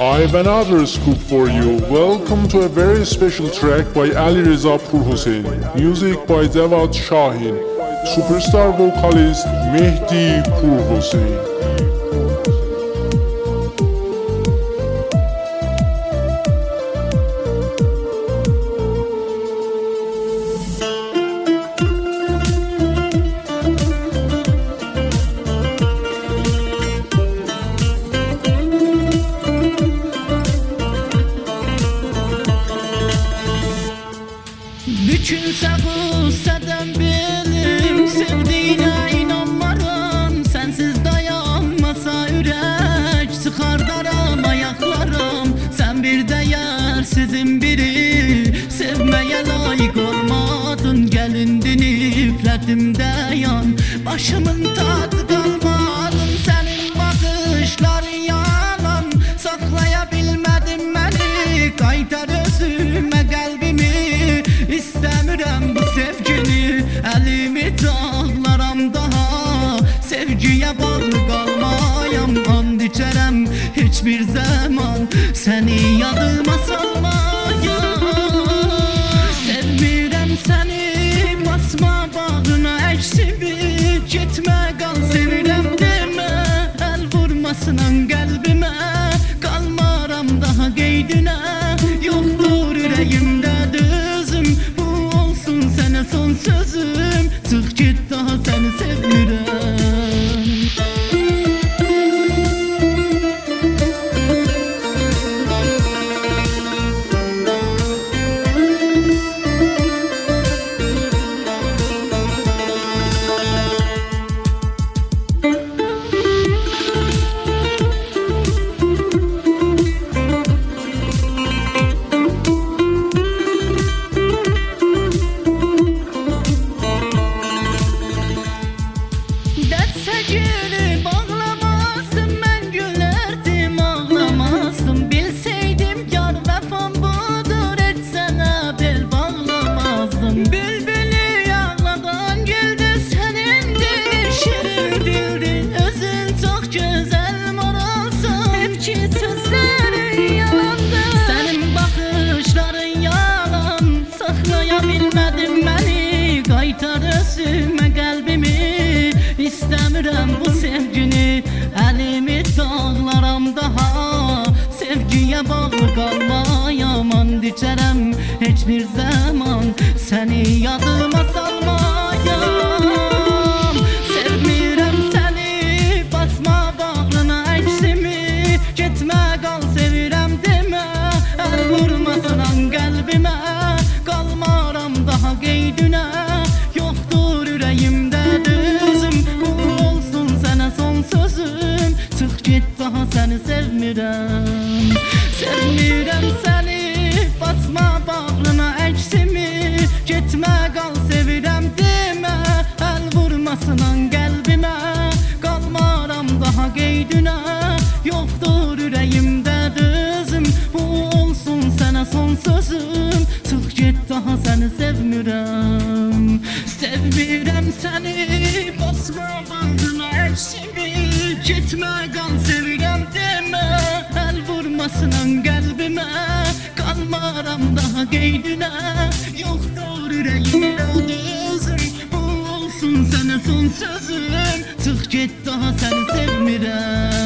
I have another scoop for you. Welcome to a very special track by Ali Reza Purhossein. Music by Jawad Shahin. Superstar vocalist Mehdi Purhossein. Bükülse gusseden benim sevdiğine inanmarım. Sensiz dayanmasa ürək sıxardaram ayaqlarım. Sen bir değersizin biri, sevmeye layık olmadın. Gelindin iflətimdə yan, başımın tadı qalmadın. Senin bakışlar yalan, saklayabilmedim beni. Qaytar özüme qəlbimi, İstəmirəm bu sevgini, əlimi dağlaram daha. Sevgiyə bağlı qalmayam, and içərəm heç bir zaman səni yadıma salmayam. Sevmirəm səni, basma bağrına əksimi, getmə qal sevirəm demə. Əl vurmasınan qəlbimə, qalmaram daha qeydinə. Yoxdur ürəyimdə düzüm, bu olsun sənə son sözüm. Çıx get daha səni sevmirəm. Gülü bağlamazdım, mən gülərdim, ağlamazdım. Bilseydim yar vəfam budur, heç sənə bel bağlamazdım. Bülbülü ağladan güldü, sənindir, şirin dildi. Özün çox gözəl moralsan, hep ki sözlərin yalandı. Sənin baxışların yalan, saxlayabilmədim məni. Qaytar özümə qəlbimi, İstəmirəm bu sevgini, əlimi dağlaram daha. Sevgiyə bağlı qalmayam, and içərəm heç bir zaman səni yadıma salmayam. Sevmirəm səni, basma bağrına əksimi, getmə qal sevirəm demə. Əl vurmasınan qəlbimə, qalmaram daha qeydinə. Yoxdur ürəyimdə düzüm, sözüm. Çıx get daha səni sevmirəm. Sevmirəm səni, basma bağrına əksimi, getmə qal sevirəm demə. Əl vurmasınan qəlbimə, qalmaram daha qeydinə. Yoxdur ürəyimdə düzüm, bu olsun sənə son sözüm. Çıx get daha səni sevmirəm. Sevmirəm səni, basma bağrına əksimi, getmə qal sevirəm demə. Əl vurmasınan qəlbimə, qalmaram daha qeydinə. Yoxdur ürəyimdə düzüm, bu olsun sənə son sözüm. Çıx get daha səni sevmirəm.